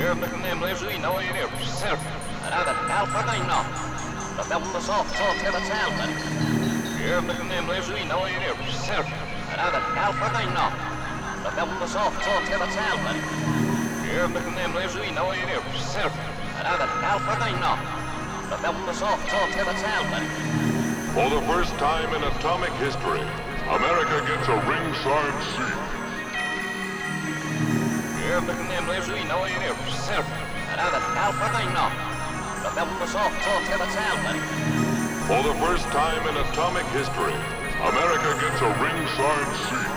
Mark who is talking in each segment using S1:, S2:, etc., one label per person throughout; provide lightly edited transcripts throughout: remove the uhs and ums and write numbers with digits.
S1: For the first time in atomic history, America gets a ringside seat. For the first time in atomic history, America gets a ringside seat.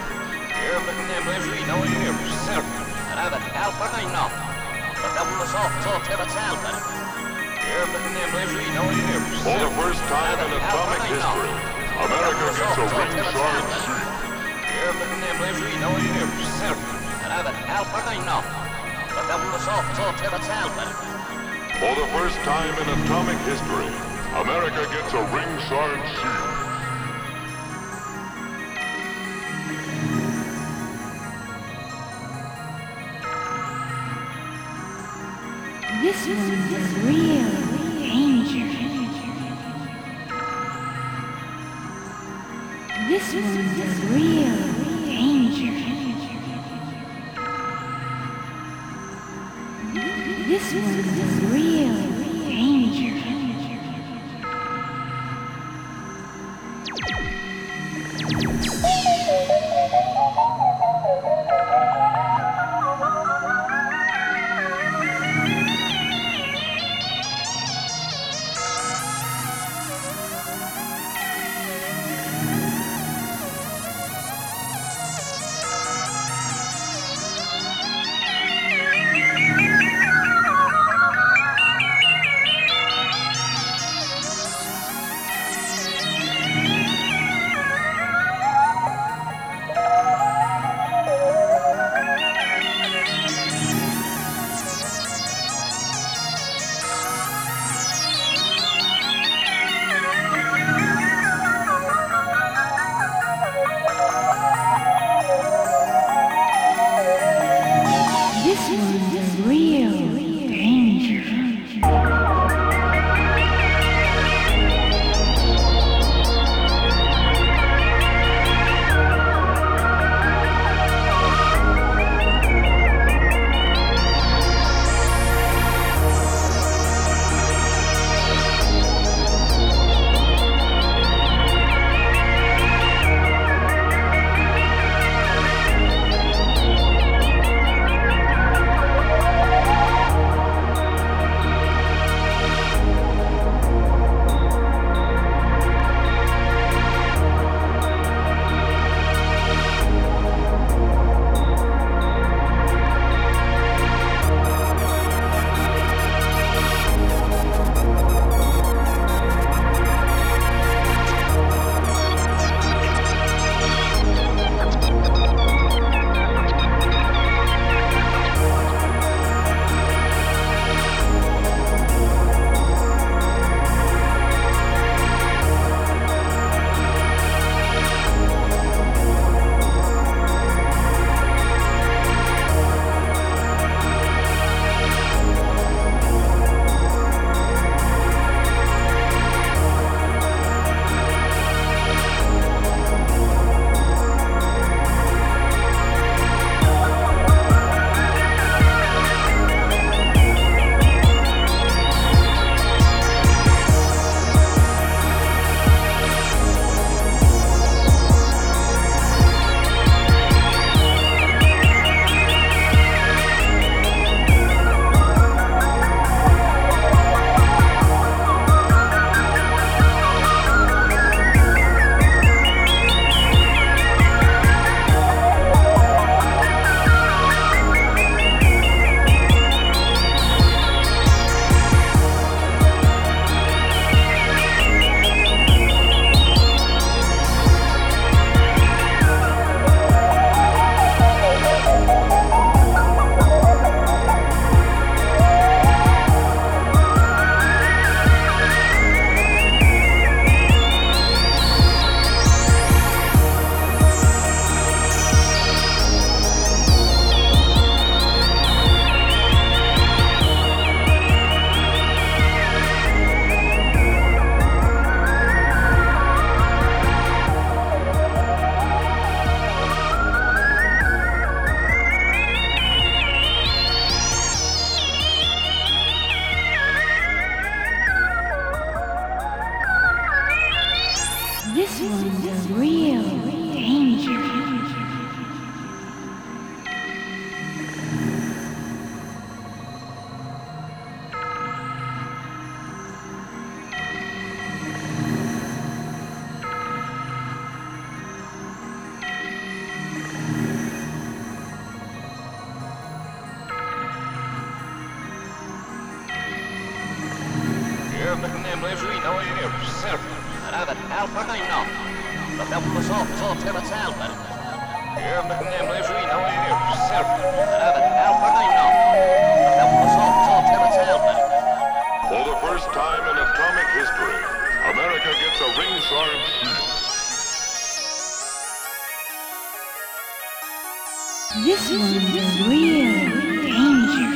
S1: For the first time in atomic history, America gets a ringside seat. For the first time in atomic history, America gets a ringside seat.
S2: This one is real danger. This one is real danger. This one is real danger.
S3: blessuino e certo. Raven Alpagino. Lo capo sotto per salva. E blessuino e certo. Raven Alpagino. Lo capo sotto per salva.
S1: For the first time in atomic history, America gets a ringside seat.
S2: This one's a real danger.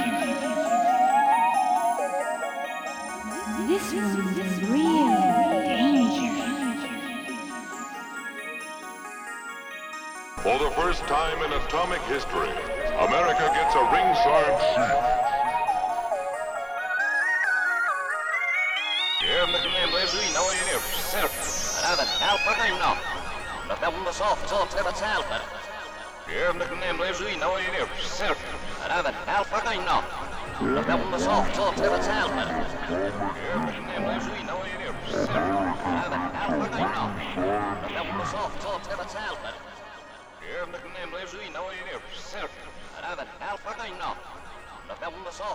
S2: This one's a real danger.
S1: For the first time in atomic history, America gets a ringside seat.
S3: E blessuino e certo. Raven Alpagino. Lo capo sotto per salva. E blessuino e certo. Raven Alpagino. Lo capo sotto per salva. E blessuino e certo. Raven Alpagino. Lo capo sotto per salva. E blessuino e certo. Raven Alpagino. Lo capo sotto